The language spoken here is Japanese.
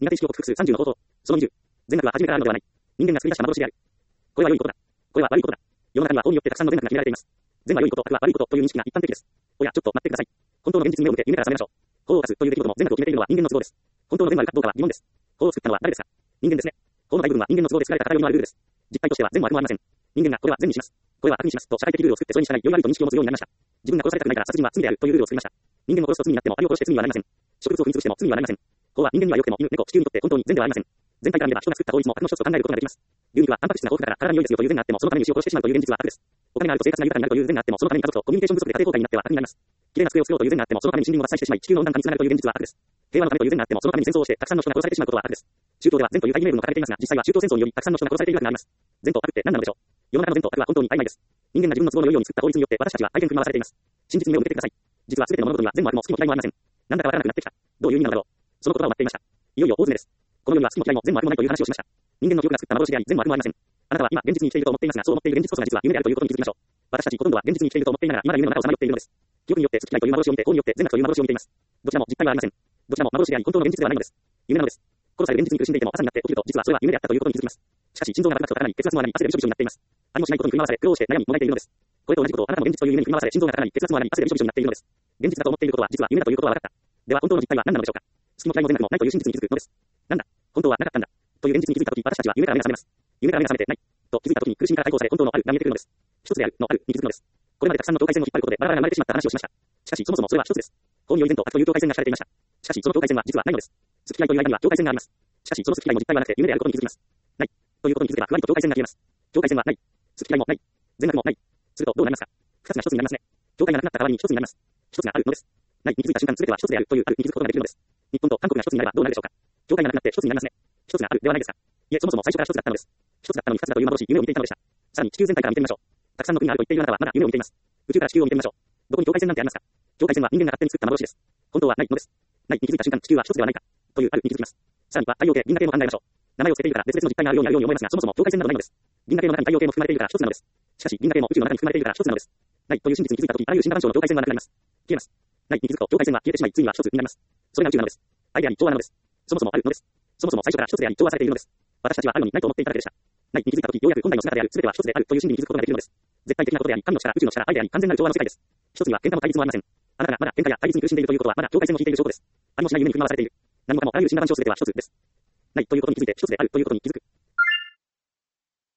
苦手意識を克服する30の方法。その20。善悪は初めからあるのではない。人間が作り出した幻である。これは良いことだ。これは悪いことだ。世の中には法によってたくさんの善悪が決められています。善は良いこと、悪は悪いことという認識が一般的です。おや、ちょっと待ってください。本当の現実に目を向け夢から覚めましょう。法を犯すという出来事も善悪を決めているのは人間の都合です。本当の善があるかどうかは疑問です。法を作ったのは誰ですか？人間ですね。法の大部分は人間の都合で作られた偏りのあるルールです。実態としては善も悪もありません。人間がこれは善にします。これは悪にしますと社会的ルールを作ってそれに従い良い悪いと認識を持つようになりました。自分が殺されたくないから殺人は罪であるというルールを作りました。人間を殺すと罪になってもアリを殺して罪にはなりません。植物を踏み潰しても罪にはなりません。法は人間には良くても犬、猫、地球にとって本当に善ではありません。全体から見れば人が作った法律も悪の一つと考えることができます。牛肉はタンパク質が豊富だから体に良いですよという善があってもそのために牛を殺してしまうという現実は悪です。お金があると生活が豊かになるという善があってもそのために家族とコミュニケーション不足で家庭崩壊になっては悪になります。綺麗な机を作ろうという善があってもそのために森林を伐採してしまい地球の温暖化につながるという現実は悪です。平和のためという善があってもそのために戦争をしてたくさんの人が殺されてしまうことは悪です。中東では善という大義名分の書かれていますが実際は中東戦争によりたくさんの人が殺されているわけがあります。善と悪って何なのでしょう。世の中の善と悪は本当に曖昧です。人間が自分の都合の良いように作った法律によって私たちは大変振り回されています。真実に目を向けてください。実は全ての物事には善も悪も好きも嫌いもありません。なんだかわからなくなってきた。どういう意味なのだろう。その言葉を待っていました。いよいよ大詰めです。この世には好きも嫌いも善も悪もないという話をしました。人間の記憶が作った幻であり善も悪もありません。あなたは今現実に生きていると思っていますがそう思っている現実こそが実は夢であるということに気づきましょう。私たちほとんどは現実に生きていると思っていながら未だ夢の中をさまよっているのです。記憶によって好き嫌いという幻を見て法によって善悪という幻を見ています。どちらも実体はありません。どちらも幻であり本当の現実ではないのです。夢なのです。殺される現実に苦しんでいても朝になって起きると実はそれは夢であったということに気づきます。しかし心臓が高くと高鳴り血圧も上がり汗でびしょびしょになっています。ありもしないことに振り回され苦労して悩みもがいているのです。これと同じことをあなたも現実という夢に振り回され心臓が高鳴り血圧も上がり汗でびしょびしょになっているのです。現実だと思っていることは実は夢だということは分かった。では本当の実態は何なのでしょうか。好きも嫌いも善悪もないという真実に気づくのです。なんだ本当はなかったんだという現実に気づいたとき私たちは夢から目が覚めます。夢から目が覚めてないと気づいたときに苦しみから解放され本当のあるが見えてくるのです。一つであるのあるに気づくのです。これまでたくさんの境界線を引っ張ることでバラバラが生まれてしまった話をしました。しかしそもそもそれは一つです。法により善と悪という境界線が敷かれていました。しかしその境界線は実はないのです。好き嫌いという間には境界線があります。しかしその好き嫌いも実態はなくて夢であることに気づきます。ないということに気づけばふわりと境界線が消えます。境界線はない。好き嫌いもない。善悪もない。するとどうなりますか。二つが一つになりますね。境界がなくなった代わりに一つになります。一つがあるのです。ないに気づいた瞬間全ては一つであるというあるに気づくことができるのです。日本と韓国が一つになればどうなるでしょうか。境界がなくなって一つになりますね。一つがあるではないですか。いえそもそも最初から一つだったのです。一つだったのに二つだという幻夢を見ていたのでした。さらに地球全体から見てみましょう。たくさんの国があると言っているあなたはまだ夢を見ています。宇宙から地球を見てみましょう。どこに境界線なんてありますか。境界線は人間が勝手に作った幻です。本当はないのです。ないに気づいた瞬間地球は一つではないかというあるに気づきます。さらには太陽系銀河系も考えましょう。名前を付けているから別々の実態があるようにあるように思いますがそもそも境界線などないのです。銀河系の中に太陽系も含まれているから一つなのです。しかし銀河系も宇宙の中に含まれているから一つなのです。ないという真実に気づいたときあらゆる進化環境の境界線がなくなります。消えます。ないに気づくと境界線は消えてしまいついには一つになります。それが宇宙なのです。愛であり調和なのです。そもそもあるのです。そもそも最初から一つであり調和されているのです。私たちはあるのにないと思っていただけでした。ないに気づいたときようやく本来の姿である全ては一つであるという真理に気づくことができるのです。絶対的なことであり神の力宇宙の力愛であり完全なる調和の世界です。一つには喧嘩も対立もありません。あなたがまだ喧嘩や対立に苦しんでいるということはまだ境界線を引いている証拠です。ありもしない夢に振り回されている。何もかもあらゆる進化環境全ては一つです。ないということに気づいて一つであるということに気づく。